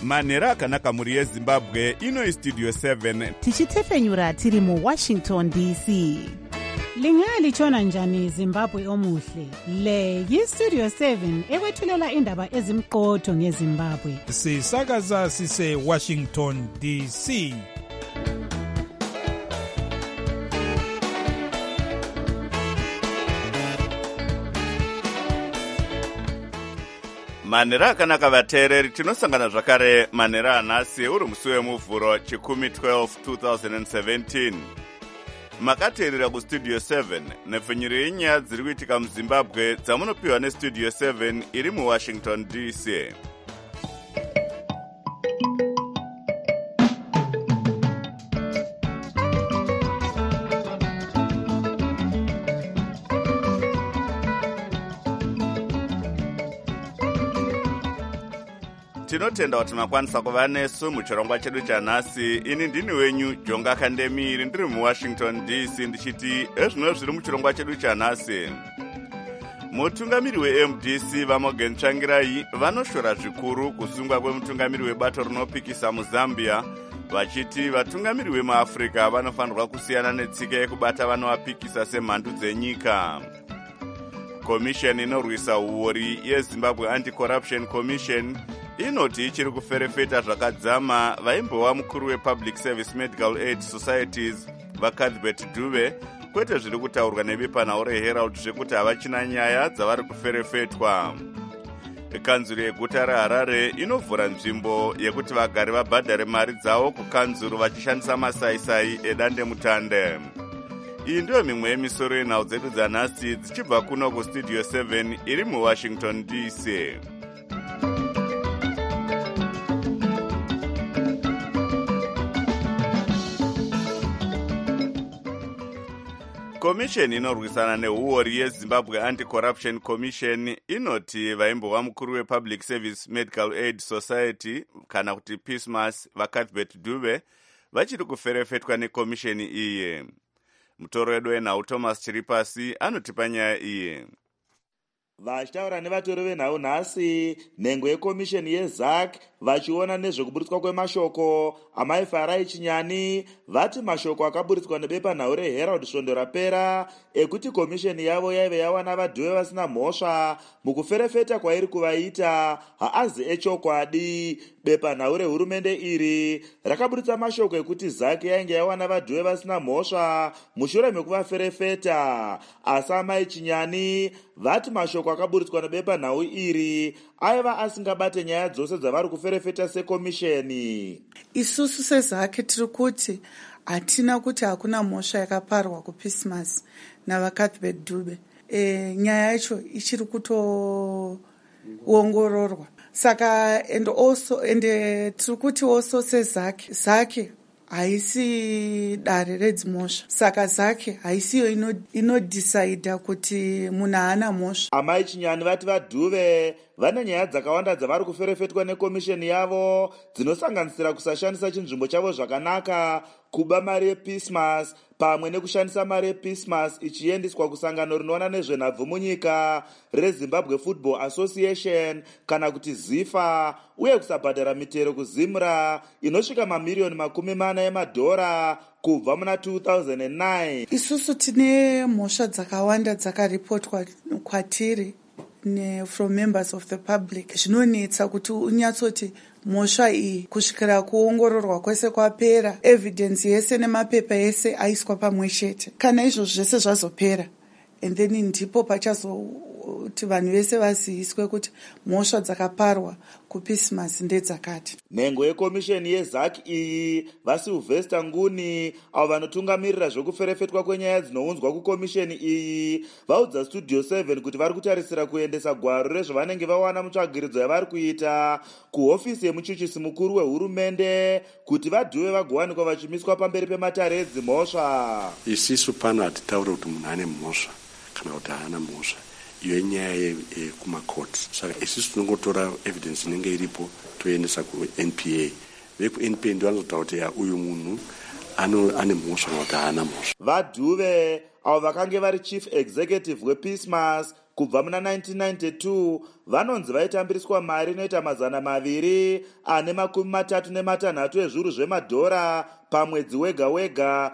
manhero akanaka mhuri yezimbabwe. Ino Studio 7 tichitefenyura tiri muWashington DC. Lingalitshona njani Zimbabwe omuhle? Le yiStudio 7 ekwethulela indaba ezimqotho ngeZimbabwe. Sisakaza sise Washington DC. manhero akanaka vateereri, tinosangana zvakare manhero anhasi uri musi wemuvhuro chikumi 12 2017. Makateerera kuStudio 7 nepfenyuro yenyaya dziri kuitika muZimbabwe dzamunopiwa neStudio 7 iri muWashington DC. Tinotenda kuti makwanisa kuva nesu muchirongwa chedu chanhasi. Ini ndini wenyu Jonga Kandemiri, ndiri muWashington DC, ndichiti ezvino zviri muchirongwa chedu chanhasi. Mutungamiri weMDC Vamogen Tsvangirai vanoshora zvikuru kusungwa kwemutungamiri webato rinopikisa muZambia, vachiti vatungamiri vemuAfrica vanofanirwa kusiyana netsika yekubata vanovapikisa semhandu dzenyika. Komisheni inorwisa uori yeZimbabwe Anti-Corruption Commission inoti ichiri kuferefeta zvakadzama vaimbova mukuru wePublic Service Medical Aid Societies vaCuthbert Dube, kwete zviri kutaurwa nebepanhau reHerald zvekuti havachina nyaya dzavari kuferefetwa. Kanzuro yeguta reHarare inovhura nzvimbo yekuti vagari vabhadhare mari dzavo kukanzuro vachishandisa masaisai edandemutande. Iyi ndiyo mimwe yemisoro yenhau dzedu dzanhasi dzichibva kuno kuStudio 7 iri muWashington DC. Komisheni inorwisana neuori yeZimbabwe Anti-Corruption Commission inoti vaimbova mukuru wePublic Service Medical Aid Society kana kuti PISMAS vaCuthbert Dube vachiri kuferefetwa nekomisheni iyi. Mutoro wedu wenhau Thomas Chiripasi anotipa nyaya iyi. Vachitaura nevatori venhau nhasi, nhengo yekomisheni yeZAC vachiona nezvekuburitswa kwemashoko amai Farai Chinyani, vati mashoko akaburitswa nebepanhau reHerald svondo rapera ekuti komisheni yavo yaive yawana vadhuve vasina mhosva mukuferefeta kwairi kuvaita haazi echokwadi. Bepanhau rehurumende iri rakaburitsa mashoko ekuti ZAC yainge yawana vadhuve vasina mhosva mushure mekuvaferefeta, asi amai Chinyani vati mashoko akaburitswa nebepanhau iri aiva asingabate nyaya dzose dzavari kuferefeta sekomisheni. Isusu seZAC tiri kuti hatina kuti hakuna mhosva yakaparwa kuPISMAS navaCuthbert Dube. Nyaya yacho ichiri kutoongororwa. Saka ende tiri kuti also seZAC haisi dare redzimhosva, saka ZAC haisiyo inodhisaidha kuti munhu haana mhosva. Amai Chinyani vati vadhuve vane nyaya dzakawanda dzavari kuferefetwa nekomisheni yavo dzinosanganisira kusashandisa chinzvimbo chavo zvakanaka, kuba mari yePISMAS pamwe nekushandisa mari yePISMAS ichiendeswa kusangano rinoona nezvenhabvu munyika reZimbabwe Football Association kana kuti ZIFA, uye kusabhadhara mitero kuZimra inosvika mamiriyoni $40 emadhora kubva muna 2009. Isusu tine mhosva dzakawanda dzakaripotwa kwatiri from members of the public. Zvinonetsa kuti unyatsoti mhosva iyi kusvikira kuongororwa kwese kwapera, evidence yese nemapepa yese aiswa pamwe chete. Kana izvozvo zvese zvazopera, and then ndipo pachazoti vanhu vese vaziviswe kuti mhosva dzakaparwa kuPISMAS ndedzakati. Nhengo yekomisheni yeZAC iyi vaSylvester Nguni avo vanotungamirira zvekuferefetwa kwenyaya dzinounzwa kukomisheni iyi vaudza Studio 7 kuti vari kutarisira kuendesa gwaro rezvavanenge vawana mutsvagiridzo yavari kuita kuhofisi yemuchuchisi mukuru wehurumende kuti vadhuve vagowanikwa vachimiswa pamberi pematare edzimhosva. Isisu pano hatitauri kuti munhu ane mhosva kana kuti haana mhosva. Iyo nyaya yekumacourts. Saka isusu tinongotora evidence inenge iripo toendesa kuNPA. VekuNPA ndivo vanozotaura kuti uyu munhu ane mhosva kana kuti haana mhosva. Vadhuve avo vakange vari chief executive wepeacemas kubva muna 1992 vanonzi vaitambiriswa mari inoita 236 ezviuru zvemadhora pamwedzi wega wega,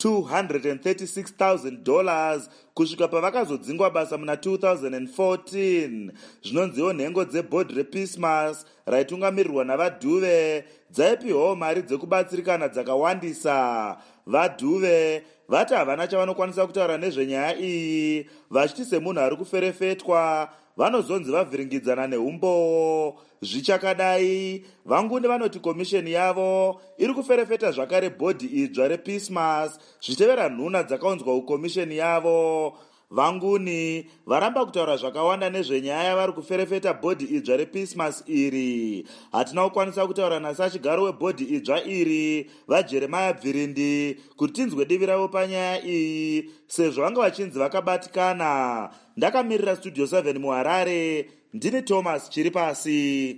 $236,000 kusvika pavakazodzingwa basa muna 2014. Zvinonziwo nhengo dzebhodhi repeacemas raitungamirirwa navadhuve dzaipiwawo mari dzekubatsirikana dzakawandisa. Vadhuve vati havana chavanokwanisa kutaura nezvenyaya iyi, vachiti semunhu ari kuferefetwa vanozonzi vavhiringidzana neumbowo. Zvichakadai, vanguni vanoti komisheni yavo iri kuferefeta zvakare bhodhi idzva repeacemas zvichitevera nhuna dzakaunzwa kukomisheni yavo. Vanguni varamba kutaura zvakawanda nezvenyaya vari kuferefeta bhodhi idzva repeacemas iri. Hatina kukwanisa kutaura nasi achigaro webhodhi idzva iri vajeremaya bvirindi kuti tinzwe divi ravo panyaya iyi, sezvo vanga vachinzi vakabatikana. Ndakamirira studio 7 muHarare, ndini Thomas Chiripasi.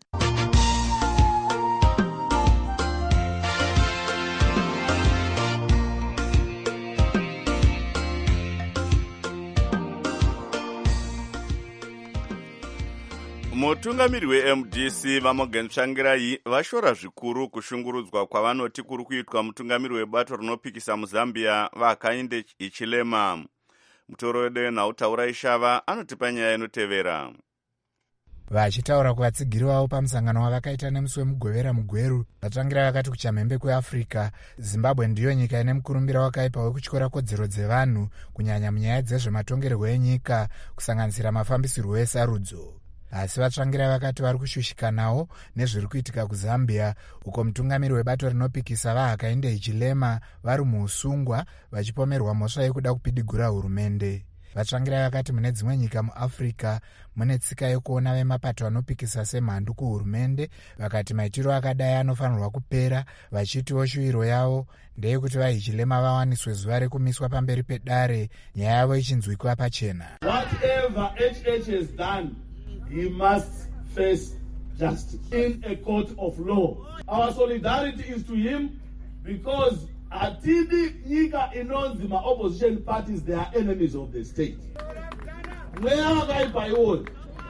Mutungamiri weMDC Vamogen Tsvangirai vashora zvikuru kushungurudzwa kwavanoti kuri kuitwa mutungamiri webato rinopikisa muZambia vaHakainde Hichilema. Mutorode Nautaura Ishava anotipa nyaya inotevera. Vachitaura kuvatsigiri vavo pamusangano wavakaita nemusi wemugovera mugweru, vatsvangirai vakati kuchamhembe kweAfrica, Zimbabwe ndiyo nyika ine mukurumbira wakaipa wekutyora kodzero dzevanhu, kunyanya munyaya dzezvematongerwo enyika, kusanganisira mafambisirwo esarudzo. Asi vatsvangirai vakati vari kushushikanawo nezviri kuitika kuZambia, uko mutungamiri webato rinopikisa vaHakainde Hichilema vari muusungwa vachipomerwa mhosva yekuda kupidigura hurumende. Vatsvangirai vakati mune dzimwe nyika muAfrica mune tsika yekuona vemapato anopikisa semhandu kuhurumende, vakati maitiro akadai anofanirwa kupera, vachitiwo shuwiro yavo ndeyekuti vaHichilema vawaniswe zuva rekumiswa pamberi pedare, nyaya yavo ichinzwikwa pachena. Whatever HH has done, he must face justice in a court of law. Our solidarity is to him because atidi nyika inonzi ma opposition parties, they are enemies of the state. Mwea wakaipa iwoni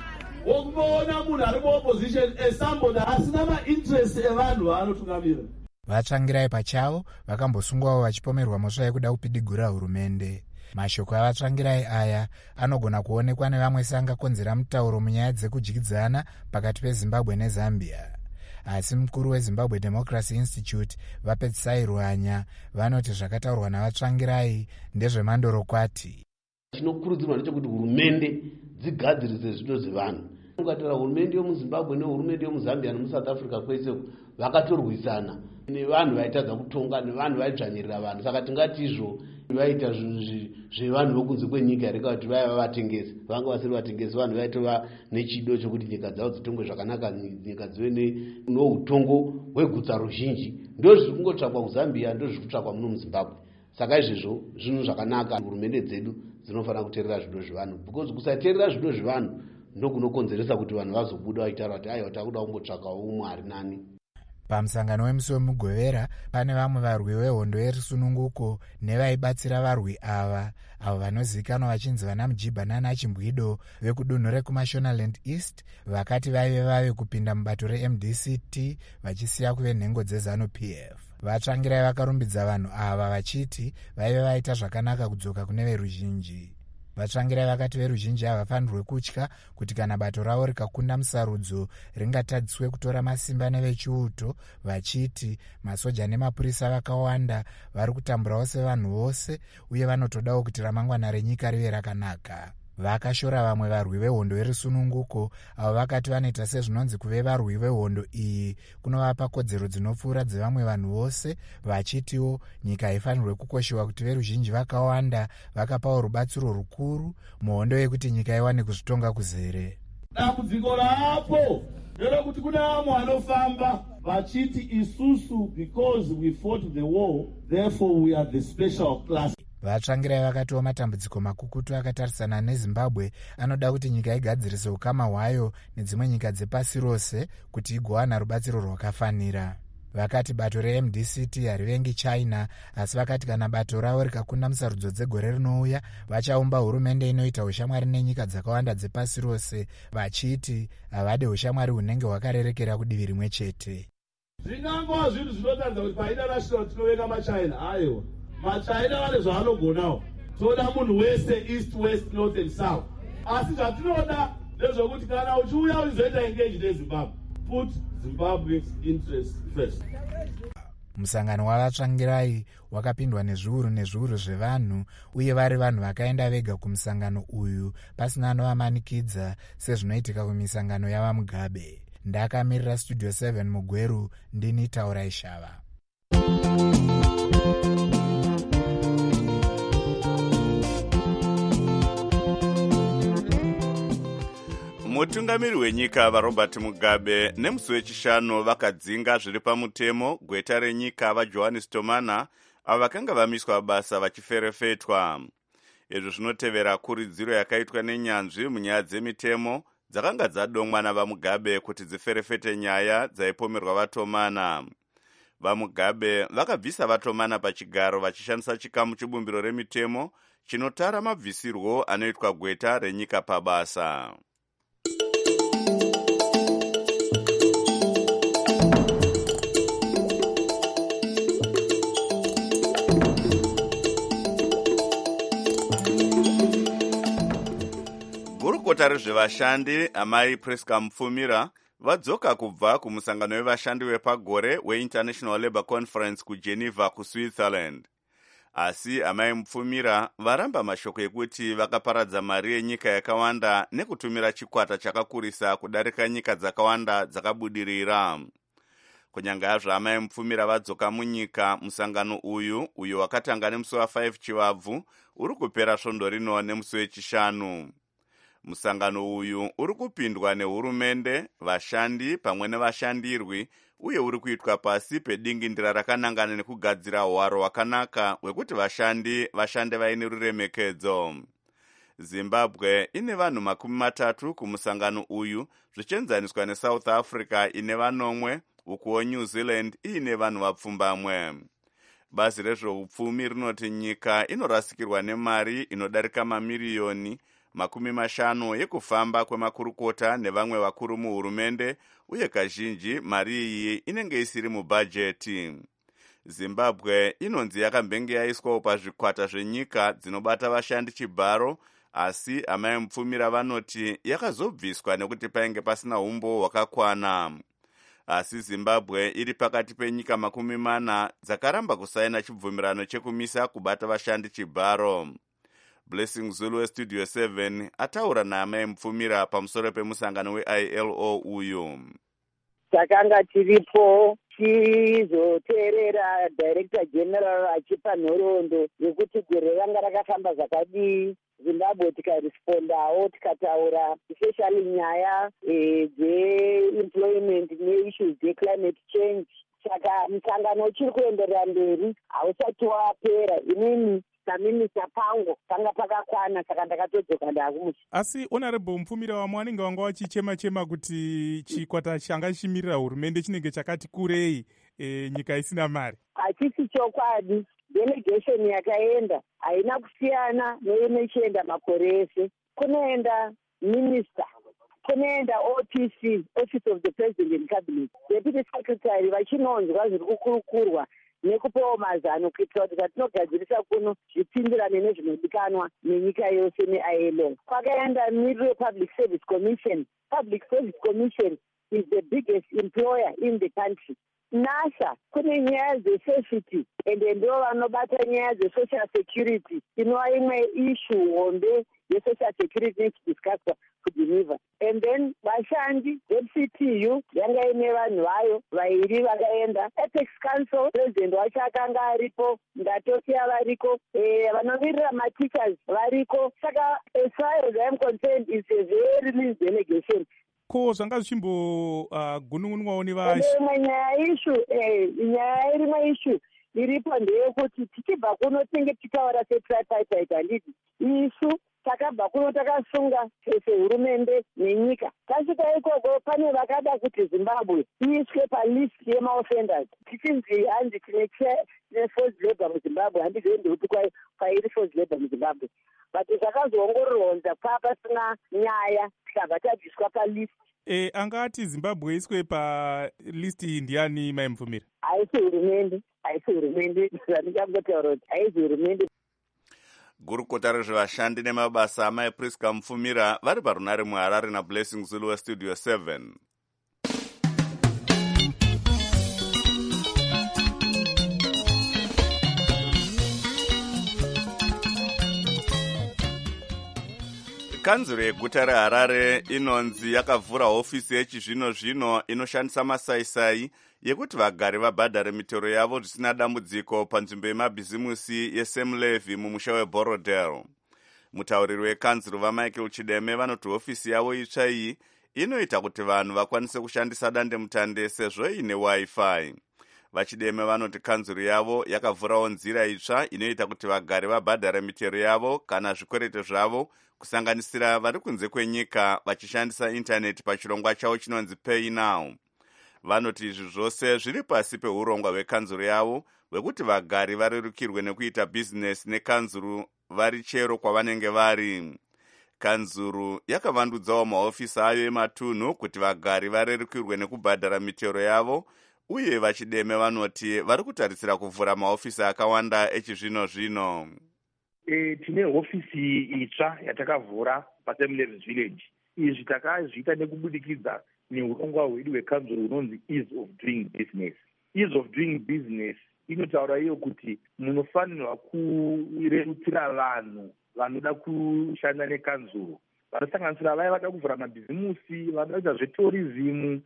wokuona munhu ari muopposition somebody asina mainterest evanhu vaanotungamira. Vatsvangirai pachavo vakambosungwawo vachipomerwa mhosva yekuda kupidigura hurumende. Mashoko avatsvangirai aya anogona kuonekwa nevamwe seangakonzera mutauro munyaya dzekudyidzana pakati peZimbabwe neZambia. Asi mukuru weZimbabwe Democracy Institute Vapedzisai Ruhanya vanoti zvakataurwa navatsvangirai ndezvemandorokwati. Chinokurudzirwa ndechekuti hurumende dzigadzirise zvido zvevanhu. Ungatara hurumende yomuZimbabwe nehurumende yomuZambia nemuSouth Africa kwese vakatorwisana nevanhu vaitadza kutonga nevanhu vaidzvanyirira vanhu. Saka tingati izvo vaita zvinhu zvevanhu vokunze kwenyika reka kuti vaiva vatengesi, vanga vasiri vatengesi, vanhu vaitova nechido chokuti nyika dzavo dzitongwe zvakanaka, nyika dzive noutongo hwegutsa ruzhinji. Ndo zviri kungotsvakwa kuZambia, ndo zviri kutsvakwa muno muZimbabwe. Saka izvezvo zvinhu zvakanaka, hurumende dzedu dzinofanira kuteerera zvido zvevanhu, because kusateerera zvido zvevanhu ndokunokonzeresa kuti vanhu vazobuda vachitaura kuti aiwa takuda kumbotsvakawo umwe ari nani. Pamusangano wemusi wemugovera pane vamwe varwi vehondo yerisununguko nevaibatsira varwi ava, avo vanozivikanwa vachinzi vana Mujiba nana Chimbwido vekudunhu rekuMashonaland East, vakati vave kupinda mubato reMDCT vachisiya kuve nhengo dzeZANU-PF. Vatsvangirai vakarumbidza vanhu ava vachiti vaive vaita zvakanaka kudzoka kune veruzhinji. Vatsvangirai vakati veruzhinji havafanirwe kutya kuti kana bato ravo rikakunda musarudzo ringatadziswe kutora masimba nevechiuto, vachiti masoja nemapurisa vakawanda vari kutamburawo sevanhu vose uye vanotodawo kuti ramangwana renyika rive rakanaka. Vakashora vamwe varwi vehondo yerisununguko avo vakati vanoita sezvinonzi kuve varwi vehondo iyi kunovapa kodzero dzinopfuura dzevamwe vanhu vose, vachitiwo nyika haifanirwe kukoshewa kuti veruzhinji vakawanda vakapawo rubatsiro rukuru muhondo yekuti nyika iwane kuzvitonga kuzere. Dambudziko rapo nderekuti kuna vamwe vanofamba vachiti isusu because we fought the war therefore we are the special class. Vatsvangirai vakatiwo matambudziko makukutu akatarisana neZimbabwe anoda kuti nyika igadzirise ukama hwayo nedzimwe nyika dzepasi rose kuti igowana rubatsiro rwakafanira. vakati bato reMDCT harivengi China, asi vakati kana bato ravo rikakunda musarudzo dzegore rinouya vachaumba hurumende inoita ushamwari nenyika dzakawanda dzepasi rose, vachiti havade ushamwari hunenge hwakarerekera kudivi rimwe chete. Zvingangova zvinhu zvinotadza kuti painternational tinovenga maChina. Aiwa, maChina vane zvavanogonawo. Toda munhu wese east, west, north and south. Asi zvatinoda ndezvokuti kana uchiuya uchizoita engage neZimbabwe, put Zimbabwe's interests first. Musangano wavatsvangirai wakapindwa nezviuru nezviuru zvevanhu, uye vari vanhu vakaenda vega kumusangano uyu pasina anovamanikidza sezvinoitika kumisangano yavaMugabe. Ndakamirira Studio 7 muGweru, ndini Taurai Shava. Mutungamiri wenyika vaRobert Mugabe nemusi wechishanu vakadzinga zviri pamutemo gweta renyika vaJohannes Tomana avo vakanga vamiswa basa vachiferefetwa. Izvo zvinotevera kuridziro yakaitwa nenyanzvi munyaya dzemitemo dzakanga dzadomwa navaMugabe kuti dziferefete nyaya dzaipomerwa vaTomana. VaMugabe vakabvisa vaTomana pachigaro vachishandisa chikamu chibumbiro remitemo chinotara mabvisirwo anoitwa gweta renyika pabasa. Gurukota rezvevashandi amai Priska Mufumira vadzoka kubva kumusangano wevashandi wepagore weInternational Labour Conference kuGeneva kuSwitzerland. Asi amai Mufumira varamba mashoko ekuti vakaparadza mari yenyika yakawanda nekutumira chikwata chakakurisa kudarika nyika dzakawanda dzakabudirira. Kunyanga yazvo amai Mufumira vadzoka munyika, musangano uyo wakatanga nemusi wa5 Chivabvu uri kupera svondo rino nemusi wechishanu. Musangano uyu uri kupindwa nehurumende, vashandi pamwe nevashandirwi, uye uri kuitwa pasi pedingindira rakanangana nekugadzira hwaro hwakanaka hwekuti vashande vaine ruremekedzo. Zimbabwe ine vanhu 30 kumusangano uyu, zvichienzaniswa neSouth Africa ine vanomwe, ukuwo New Zealand iine vanhu vapfumbamwe. Bazi rezveupfumi rinoti nyika inorasikirwa nemari inodarika mamiriyoni 50 yekufamba kwemakurukota nevamwe vakuru muhurumende, uye kazhinji mari iyi inenge isiri mubhajeti. Zimbabwe inonzi yakambenge yaiswawo pazvikwata zvenyika dzinobata vashandi chibharo, asi amai Mufumira vanoti yakazobviswa nekuti painge pasina umbo hwakakwana. Asi Zimbabwe iri pakati penyika 40 dzakaramba kusaina chibvumirano chekumisa kubata vashandi chibharo. Blessing Zulu weStudio 7 ataura naamai Mufumira pamusoro pemusangano weILO uyu. Takanga tiripo chizoteerera Director General achipa nhoroondo yekuti gore ranga rakafamba zvakadii. Zimbabwe tikarespondawo tikataura especially nyaya dzeemployment neissues dzeclimate change. Saka musangano uchiri kuenderera mberi, hausati wapera. Inini saminisa pango panga pakakwana, saka ndakatodzoka ndakumusi. Asi Honorable Mufumira wamwe vanenge vanga vachichema-chema kuti chikwata changa chichimirira hurumende chinenge chakati kurei nyika isina mari. Hachisi chokwadi. Delegation yakaenda haina kusiyana neinochienda makore ese. Kunoenda minister, kunoenda OPC, Office of the President and Cabinet, Deputy Secretary vachinonzwa zviri kukurukurwa nekupawo mazano kuitira kuti zvatinogadzirisa kuno zvipindirane nezvinodikanwa nenyika yose neILO. Kwakaenda Middle Public Service Commission. Public Service Commission is the biggest employer in the country. NASA kune nyaya dzesafety ende ndo vanobata nyaya dzesocial security. Inova imwe issue hombe yesocial security nechidiscusswa kuGeneva. And then vashandi veCTU yanga ine vanhu vayo vairi vakaenda. Apex Council president wacho akanga aripo, Ndatokia variko, vanomirira mateachers variko. Saka as far as I am concerned, it's a very loose delegation. Ko zvanga zvichimbogunungunwawo imwe nyaya irimwe issue iripo ndeyekuti tichibva kuno tinenge tichitaura setripartite handiti isu takabva kuno takasunga sehurumende nenyika. Tasvika ikoko pane vakada kuti Zimbabwe iiswe palist yemaoffenders. Tichinzi hanzi tine forced labor muZimbabwe, handizoendi kuti kwairi forced labor muZimbabwe. But zvakazoongororwa kunza pasina nyaya, tikabva tabviswa palist. Angati Zimbabwe iswe palist iyi ndiani maimvumira? Haisi hurumende, zvandichangotaura kuti haisi hurumende. Gurukota rezvevashandi nemabasa amai Priska Mufumira vari parunare muHarare naBlessing Zulu weStudio 7. Kanzuro yeguta reHarare inonzi yakavhura hofisi yechizvino-zvino inoshandisa masaisai yekuti vagari vabhadhare mitero yavo zvisina dambudziko panzvimbo yemabhizimusi yeSam Levy mumusha weBorodale. Mutauriri wekanzuro vaMichael Chideme vanoti hofisi yavo itsva iyi inoita kuti vanhu vakwanise kushandisa dandemutande sezvo ine Wi-Fi. Vachideme vanoti kanzuro yavo yakavhurawo nzira itsva inoita kuti vagari vabhadhare mitero yavo kana zvikwerete zvavo kusanganisira vari kunze kwenyika vachishandisa intaneti pachirongwa chavo chinonzi Pay Now. Vanoti izvi zvose zviri pasi peurongwa hwekanzuro yavo hwekuti vagari varerukirwe nekuita bhizinesi nekanzuro vari chero kwavanenge vari. Kanzuro yakavandudzawo mahofisi ayo ematunhu kuti vagari varerukirwe nekubhadhara mitero yavo, uye Vachideme vanoti vari kutarisira kuvhura mahofisi akawanda echizvino-zvino. Tine hofisi itsva yatakavhura paSam Levy Village. Izvi takazviita nekubudikidza neurongwa hwedu hwekanzuro hunonzi Ease of Doing Business. Ease of Doing Business inotaura iyo kuti munofanirwa kurerutsira vanhu vanoda kushanda nekanzuro, vanosanganisira vaya vada kuvhura mabhizimusi, vanoda kuita zvetourism,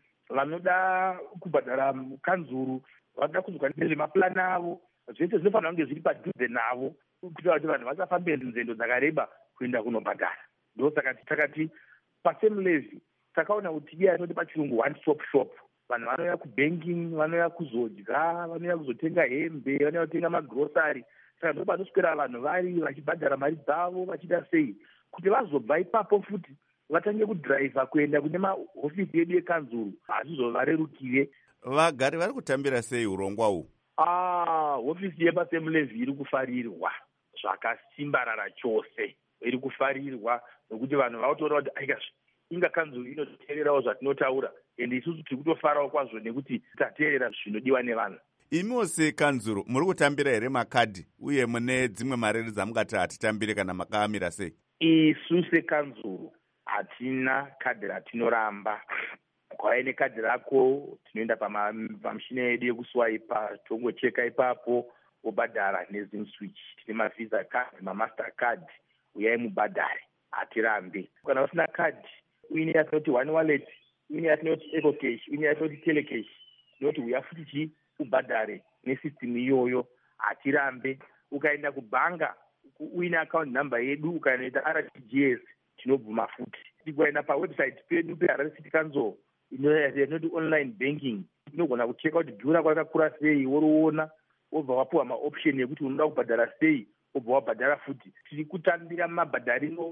vanoda kubhadhara kanzuro, vanoda kuzwa nezvemapulani avo. Zvese zvinofanira kunge zviri padhuze navo kuitira kuti vanhu vasafambe nzendo dzakareba kuenda kunobhadhara. Ndosaka takati paSam Levy takaona kuti iya inoti pachirungu one stop shop. Vanhu vanouya kubanking, vanouya kuzodya, vanouya kuzotenga hembe, vanouya kutenga magrosari. Saka ndo panoswera vanhu vari vachibhadhara mari dzavo vachida sei kuti vazobva ipapo futi vatange kudhiraivha kuenda kune mahofisi edu ekanzuro hazvizovarerukire. Vagari vari kutambira sei urongwa uhu? Hofisi yepaSam Levy iri kufarirwa zvakasimbarara chose, iri kufarirwa nokuti vanhu vautoona kuti inga kanzuro inoteererawo zvatinotaura, ende isusu tiri kutofarawo kwazvo nekuti tateerera zvinodiwa nevanhu. Imiwo sekanzuro muri kutambira here makadhi uye mune dzimwe mari dzamungati hatitambire kana makaamira sei? Isu sekanzuro hatina kadhi ratinoramba. Kwai nekadhi rako tinoenda pamishina yedu yekuswaipa, tongocheka ipapo wobhadhara neZim Switch. Tine mavisa card, mamaster card, uyai mubhadhare, hatirambi. Kana usina kadhi, uine yatinoti one wallet, uine yatinoti EcoCash, uine yatinoti Telecash, tinoti uya futi ubhadhare nesystem iyoyo, hatirambi. Ukaenda kubhanga, uine account number yedu, ukaenda RTGS, tinobvuma futi. Tikaenda pawebsite pedu peHarare City Council, inoti online banking, inogona kucheka kuti dhura kwakakura sei, woroona wobva wapuwa maoption ekuti unoda kubhadhara sei, wobva wabhadhara futi. Tiri kutambira mabhadhariro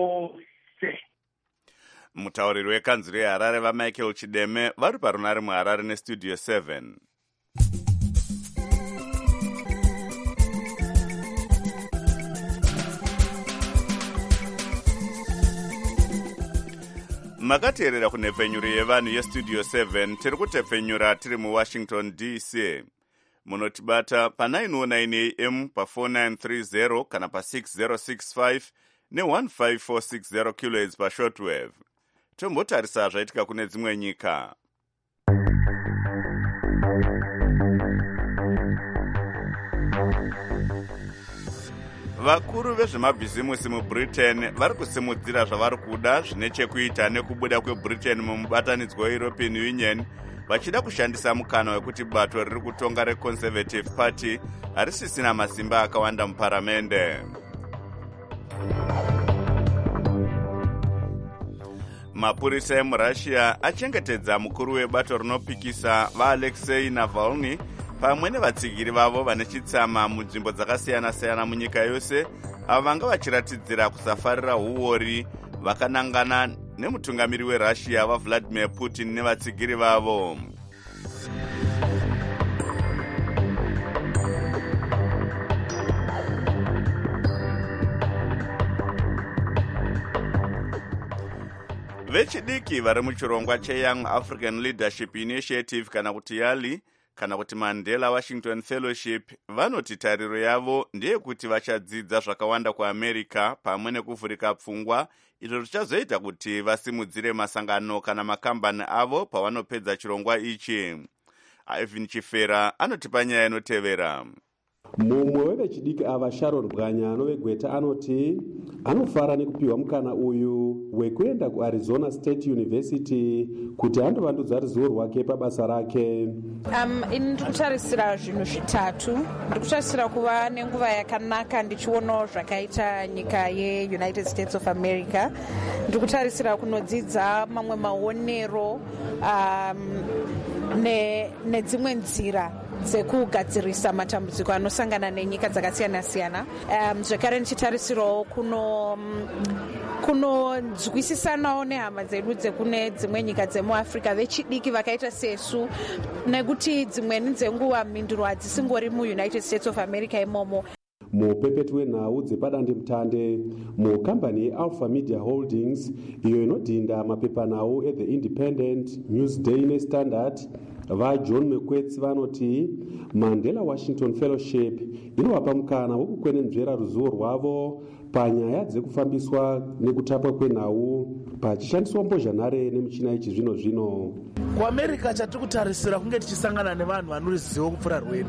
ose. Mutauriri wekanzuro yeHarare vaMichael Chideme vari parunare muHarare neStudio 7. Makateerera kunhepfenyuro yevanhu yeStudio 7, tiri kutepfenyura tiri muWashington DC. Munotibata pa909 AM pa4930 kana pa6065 ne15460 kHz pashortwave. Tombotarisa zvaitika kune dzimwe nyika. Vakuru vezvemabhizimusi muBritain vari kusimudzira zvavari kuda zvine chekuita nekubuda kweBritain mumubatanidzwa weEuropean Union, vachida kushandisa mukana wekuti bato riri kutonga reConservative Party harisisina masimba akawanda muparamende. Mapurisa emuRussia achengetedza mukuru webato rinopikisa vaAlexei Navalny pamwe nevatsigiri vavo vane chitsama munzvimbo dzakasiyana-siyana munyika yose ava vanga vachiratidzira kusafarira uori vakanangana nemutungamiri werussia vavladimir putin nevatsigiri vavo. Vechidiki vari muchirongwa cheYoung African Leadership Initiative kana kuti YALI kana kuti Mandela Washington Fellowship vanoti tariro yavo ndeyekuti vachadzidza zvakawanda kuAmerica pamwe nekuvhurika pfungwa, izvo zvichazoita kuti vasimudzire masangano kana makambani avo pavanopedza chirongwa ichi. Ivan Chifera anotipa nyaya inotevera. Mumwe wevechidiki ava Sharon Bwanya anovegweta anoti anofara nekupiwa mukana uyu wekuenda kuArizona State University kuti andovandudza ruzivo rwake pabasa rake. Ini ndikutarisira zvinhu zvitatu. Ndikutarisira kuva nenguva yakanaka ndichionawo zvakaita nyika yeUnited States of America. Ndikutarisira kunodzidza mamwe maonero nedzimwe nzira dzekugadzirisa matambudziko anosangana nenyika dzakasiyana-siyana. Zvekare ndichitarisirawo kunonzwisisanawo nehama dzedu dzekune dzimwe nyika dzemuAfrica vechidiki vakaita sesu, nekuti dzimweni dzenguva mhinduro hadzisingori muUnited States of America imomo. Mupepeti wenhau dzepadandemutande mukambani yeAlpha Media Holdings iyo inodhinda mapepanhau eThe Independent, Newsday neStandard, vaJohn Mekwetsi vanoti Mandela Washington Fellowship inovapa mukana wokukwenenzvera ruzivo rwavo panyaya dzekufambiswa nekutapwa kwenhau pachishandiswa mbozhanhare nemichina yechizvino-zvino. KuAmerica chatiri kutarisira kunge tichisangana nevanhu vane ruzivo kupfuura rwedu.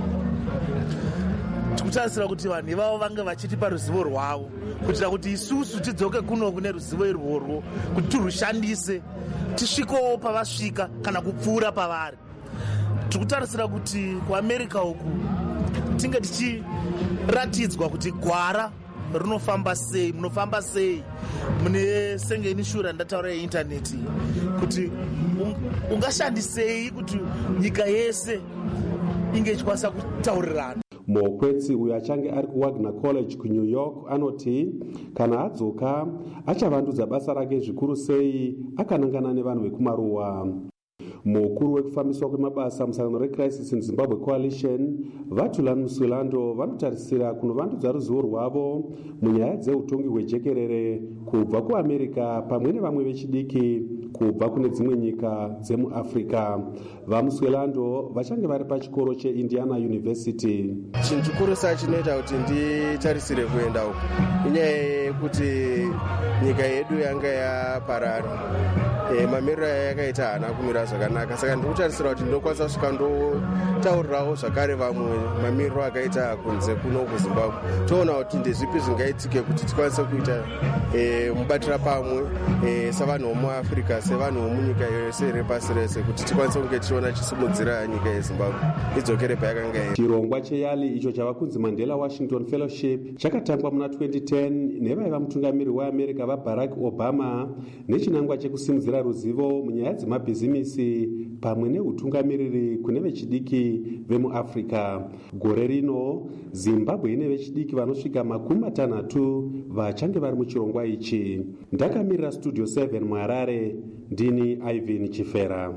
Tikutarisira kuti vanhu ivavo vange vachitipa ruzivo rwavo kuitira kuti isusu tidzoke kuno kune ruzivo irworwo kuti tirushandise tisvikewo pavasvika kana kupfuura pavari. Tikutarisira kuti kuAmerica uku tinge tichiratidzwa kuti gwara rinofamba sei, munofamba sei mune senge inishura ndataura yeintaneti, kuti ungashandisei kuti nyika yese inge ichikwanisa kutaurirana. Mokwetsi uyo achange ari kuWagner College kuNew York anoti kana adzoka achavandudza basa rake zvikuru sei akanangana nevanhu vekumaruwa. Mukuru wekufambiswa kwemabasa musangano reCrisis in Zimbabwe Coalition Vatulani Musilando vanotarisira kunovandudza ruzivo rwavo munyaya dzeutongi hwejekerere kubva kuAmerica pamwe nevamwe vechidiki kubva kune dzimwe nyika dzemuAfrica. VaMusilando vachange vari pachikoro cheIndiana University. Chinhu chikuru chinoita kuti nditarisire kuenda uku inyaya yekuti nyika yedu yanga yaparara, mamiriro yakaita haana kumira zvakanaka, saka ndikutarisira kuti ndinokwanisa kusvika ndotaurirawo zvakare vamwe mamiriro akaita kunze kuno kuZimbabwe, toona kuti ndezvipi zvingaitike kuti tikwanise kuita mubatira pamwe savanhu vomuAfrica, sevanhu vomunyika yose repasi rese, kuti tikwanise kunge tichiona chisimudzira nyika yeZimbabwe idzokere payakanga iri. Chirongwa cheYALI icho chava kunzi Mandela Washington Fellowship chakatangwa muna 2010 nevaiva mutungamiri weAmerica vaBarack Obama nechinangwa chekusimudzira ruzivo munyaya dzemabhizimisi pamwe neutungamiriri kune vechidiki vemuAfrica. Gore rino Zimbabwe ine vechidiki vanosvika 60 vachange vari muchirongwa ichi. Ndakamirira Studio 7 muHarare, ndini Ivan Chifera.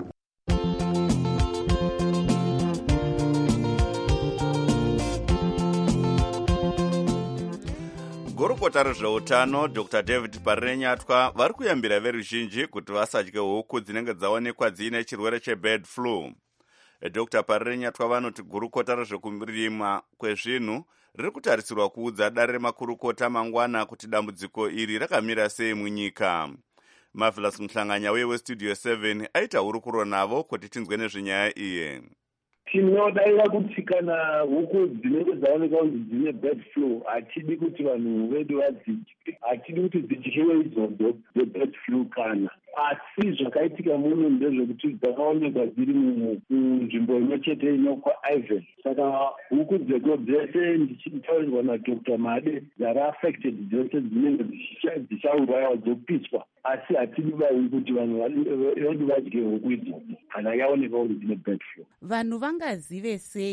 Gurukota rezveutano Dr. David Parirenyatwa vari kuyambira veruzhinji kuti vasadye huku dzinenge dzaonekwa dziine chirwere chebird flu. Dr. Parirenyatwa vanoti gurukota rezvekurima kwezvinhu riri kutarisirwa kuudza dare remakurukota mangwana kuti dambudziko iri rakamira sei munyika. Marvelous Mhlanganya weStudio 7 aita hurukuro navo kuti tinzwe nezvenyaya iyi. Tinodaira kuti kana huku dzinenge dzaoneka kuti dzine bird flu hatidi kuti vanhu vedu vadzidye, hatidi kuti dzidyiwe idzodzo dzebird flu kana, asi zvakaitika muno ndezvekuti dzakaonekwa dziri munzvimbo imwe chete inokwa Ivan. Saka huku dzedu dzese ndichitaurirwa naDr. Made dzari affected dzese dzinenge dzichaurayiwa dzopiswa, asi hatidi kuti vanhu vedu vadye huku idzodzo kana yaonekwa kuti dzine bird flu. Vanhu vangazive sei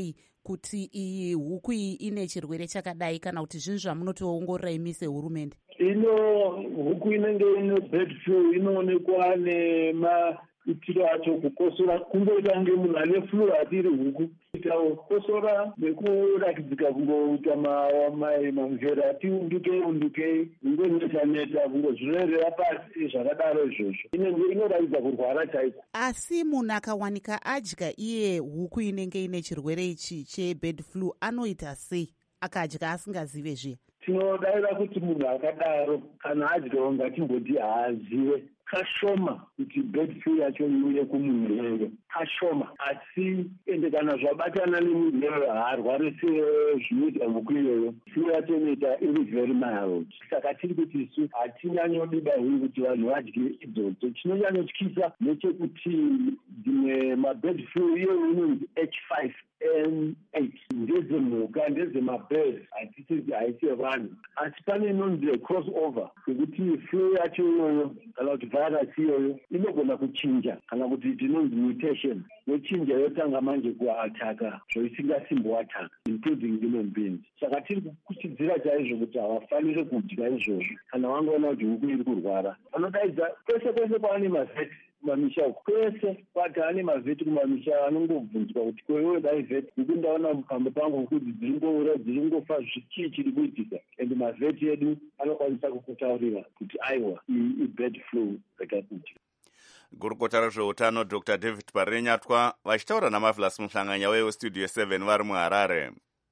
kuti iyi huku iyi ine chirwere chakadai, kana kuti zvinhu zvamunotoongorora imi sehurumende? Huku inenge ine bird flu inoonekwa nemaitiro acho, kukosora, kungoita kunge munhu ane flu hatiri huku, kuita kukosora nekurakidzika kungoita mamvera ati undukei kungoneta kungozvinorera pasi zvakadaro izvozvo, inoratidza kurwara chaiko. Asi munhu akawanika adya iye huku inenge ine chirwere ichi chebird flu anoita sei akadya asingazive zviya? Tinodaira kuti munhu akadaro kana adyawo ngatimboti haazive kashoma kuti bird flu yacho iuye kumunhu iyoyo, kashoma. Asi ende kana zvabatana nemunhu iyoyo haarwari sezvinoita huku iyoyo, flu yacho inoita iri very mild. Saka tiri kuti isu hatinyanyodiba huri kuti vanhu vadye idzodzo. Chinonyanyotyisa nechekuti dzimwe mabird flu iyoyo inonzi H5N8 ndedzemhuka, ndedzemabirds, haisi vanhu. Asi pane inonzi crossover yekuti flu yacho iyoyo kana kuti virus iyoyo inogona kuchinja, kana kuti tinonzi mutation, yochinja yotanga manje kuataka zvoisingasimboataka including human beings. Saka tiri kukuchidzira chaizvo kuti havafaniri kudya izvozvo kana vangaona kuti huku iri kurwara. Vanodaidza kwese kwaane mavheti kumamisha uku, kwese kwataane mavheti kumamisha, anongobvunzwa kuti kwewe dai vheti huku ndaona mupambo pangu huku dziringoura dziringofa, zvichii chiri kuitika? Ende mavheti edu anokwanisa kukutaurira kuti aiwa iyi ibird flu yakakudya. Gurukota rezveutano Dr. David Parenyatwa vachitaura naMarvelous Muhlanganya weStudio 7 vari muHarare.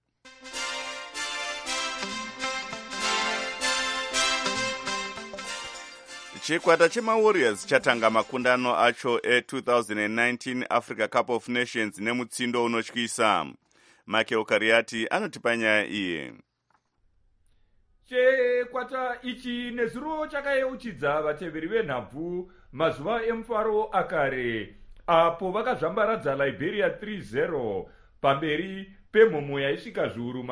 Chikwata chemaWarriors chatanga makundano acho e2019 Africa Cup of Nations nemutsindo unotyisa. Michael Kariati anotipa nyaya iyi. Chikwata ichi nezuro chakayeuchidza vateveri venhabvu mazuva emufaro akare, apo vakazvambaradza Liberia 3-0 pamberi pemhomo yaisvika zviuru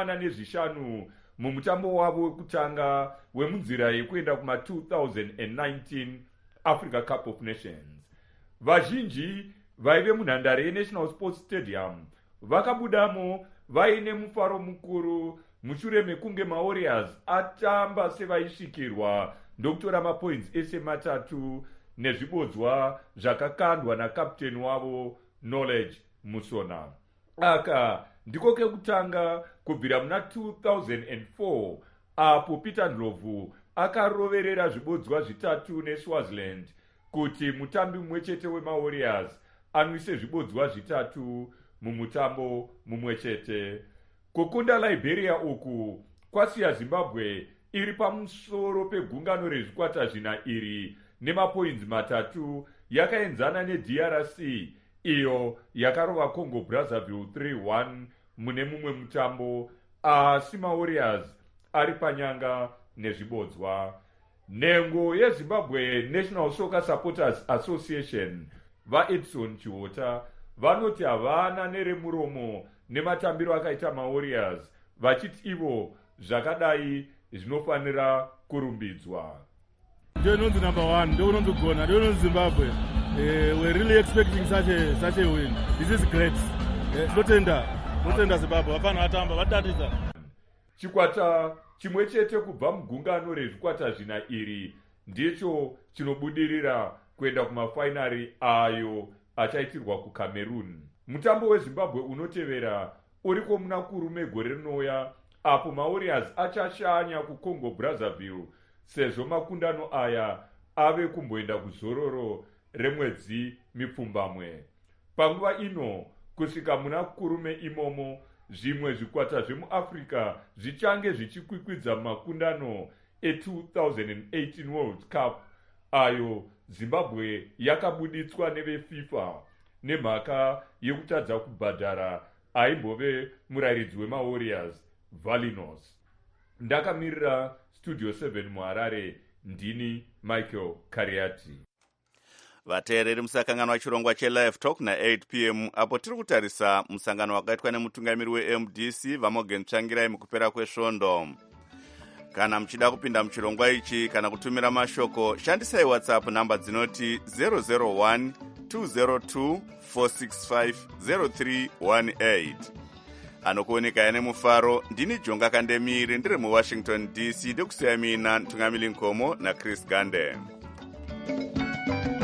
45 mumutambo wavo wekutanga wemunzira yekuenda kuma 2019 Africa Cup of Nations. Vazhinji vaive munhandare yeNational Sports Stadium vakabudamo vaine mufaro mukuru mushure mekunge maWarriors atamba sevaisvikirwa ndokutora mapoints ese matatu nezvibodzwa zvakakandwa nakapteni wavo Knowledge Musona. Aka ndiko kekutanga kubvira muna 2004 apo Peter Ndlovu akaroverera zvibodzwa zvitatu neSwaziland kuti mutambi mumwe chete wemaWarriors anwise zvibodzwa zvitatu mumutambo mumwe chete. Kukunda Liberia uku kwasiya Zimbabwe iri pamusoro pegungano rezvikwata zvina iri nemapoints matatu, yakaenzana neDRC iyo yakarova Congo Brazzaville 3-1 mune mumwe mutambo, asi maWarriors ari panyanga nezvibodzwa. Nhengo yeZimbabwe National Soccer Supporters Association vaEdson Chihota vanoti havana neremuromo nematambiro akaita maWarriors, vachiti ivo zvakadai zvinofanira kurumbidzwa. Ndio inonzi number 1, ndio inonzi gona, ndio inonzi Zimbabwe. We're really expecting such a win. This is great. Notenda Zimbabwe, vapana vatamba, vatatidza. Chikwata chimwe chete kubva mugungano rezvikwata zvina iri ndicho chinobudirira kuenda kumafainari ayo achaitirwa kuCameroon. Mutambo weZimbabwe unotevera uriko muna kurume gore rinouya, apo maWarriors achashanya kuCongo Brazzaville sezvo makundano aya ave kumboenda kuzororo remwedzi mipfumbamwe. Panguva ino kusvika muna kurume imomo, zvimwe zvikwata zvemuAfrica zvichange zvichikwikwidza makundano e2018 World Cup ayo Zimbabwe yakabuditswa neveFIFA nemhaka yekutadza kubhadhara aimbove murayiridzi wemaWarriors Valinos. Ndakamirira Studio 7 muHarare, ndini Michael Kariati. Vateereri musakanganwa chirongwa cheLive Talk na8 p.m. apo tiri kutarisa musangano wakaitwa nemutungamiri weMDC Vamogen Tsvangirai mukupera kwesvondo. Kana muchida kupinda muchirongwa ichi kana kutumira mashoko, shandisai WhatsApp namba dzinoti 001 202 465 0318. anokuoneka nemufaro. Ndini Jonga Kandemiri ndiri muWashington DC, ndekusiya mina Tungamili Nkomo naChris Gande.